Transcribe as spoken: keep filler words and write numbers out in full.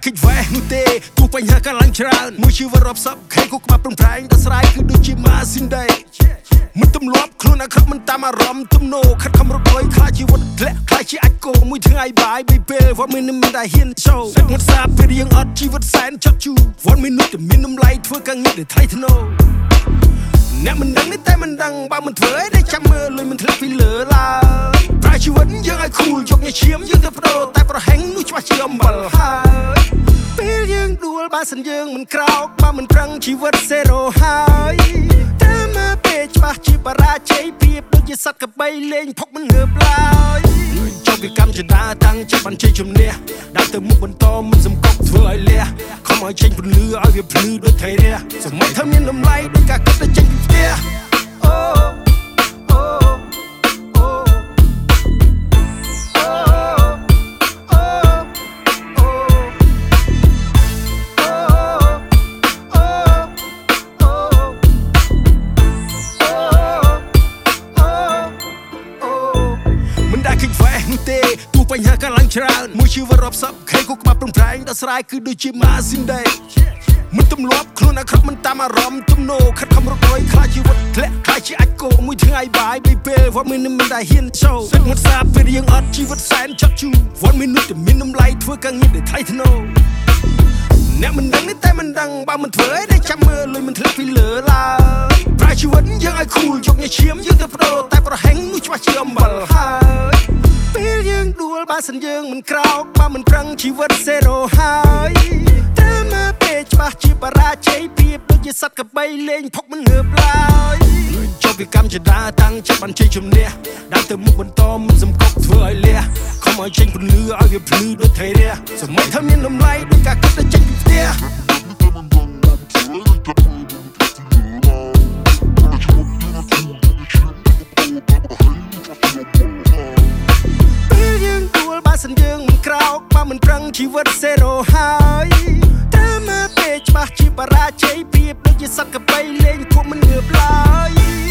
គិតវ៉ែនោះទេទោះបញ្ហាកាឡើងច្រើនមួយជីវិតរាប់សពខែក៏ក្បាប់ប្រំប្រែងដល់ស្រ័យគឺដូចជាម៉ាស៊ីនដែរមិនទម្លាប់ខ្លួនអាក្រក់មិនតាមអារម្មណ៍ទំនោរខិតខំរត់ឲ្យខ្លាចជីវិតធ្លាក់ខ្លាចជាអាចគោមួយថ្ងៃបាយបីពេលវ៉ាមិនមិនដែលហ៊ានចូលទឹកមកសាពេលរៀងអត់ជីវិតសែនចត់ជូរវ៉ាមីនុតតែមានតម្លៃធ្វើការងារដែលថ្លៃថ្នូរអ្នកមិនដឹងតែមិនដឹងបើមិនធ្វើអីដែលចាំមើលលុយមិនធ្លាក់ពីលើឡើយប្រាជីវិតយើងឲ្យខូលយកញ៉ាឈាមយើងទៅបដូរតែប្រហែងនោះច្បាស់ជាអំបិលហើយពេលយើងដួលបើសិនយើងមិនក្រោកបើមិនប្រឹងជីវិតសេរ៉ូហើយតែមកពេលច្បាស់ជាបរាជ័យពីដូចជាសត្វកបីលេងផុកមិនងើបឡើយចុះពីកម្មចដាតាំងចិត្តបានជ័យជំនះដើរទៅមុខបន្តមិនសំកប់ធ្វើឲ្យលះខំឲ្យចេញពន្លឺឲ្យវាភ្លឺដូចថៃរះសម័យធ្វើមានតម្លៃដូចការគិតទៅចេញពីផ្ទះអូទេទោះបញ្ហាកាឡើងច្រើនមួយជីវិតរាប់សពខែក៏ក្បាប់ប្រំប្រែងដល់ស្រ័យគឺដូចជាម៉ាស៊ីនដែរមិនទម្លាប់ខ្លួនអាក្រក់មិនតាមអារម្មណ៍ទំនោរខិតខំរត់ឲ្យខ្លាចជីវិតធ្លាក់ខ្លាចជាអាចគោមួយថ្ងៃបាយបីពេលវ៉ាមិនមិនដែលហ៊ានចូលទឹកមកសាពេលរៀងអត់ជីវិតសែនចត់ជូរវ៉ាមីនុតតែមានតម្លៃធ្វើការងារដែលថ្លៃថ្នូរអ្នកមិនដឹងតែមិនដឹងបើមិនធ្វើអីដែលចាំមើលលុយមិនធ្លាក់ពីលើឡើយប្រាជីវិតយើងឲ្យខូលយកញ៉ាឈាមយើងទៅបដូរតែប្រហែងនោះច្បាស់ជាអំបិលហើយពេលយើងដួលបើសិនយើងមិនក្រោកបើមិនប្រឹងជីវិតសេរ៉ូហើយតែមកពេលច្បាស់ជាបរាជ័យពីដូចជាសត្វកបីលេងផុកមិនងើបឡើយចុះពីកម្មចដាតាំងចិត្តបានជ័យជំនះដើរទៅមុខបន្តមិនសំកប់ធ្វើឲ្យលះខំឲ្យចេញពន្លឺឲ្យវាភ្លឺដូចថៃរះសម័យធ្វើមានតម្លៃដូចការគិតទៅចេញពីផ្ទះបើសិនយើងមិនក្រោកបើមិនប្រឹងជីវិតសេរ៉ូហើយតែមកពេលច្បាស់ជាបរាជ័យពីដូចជាសត្វកបីលេងភក់មិនងើបឡើយ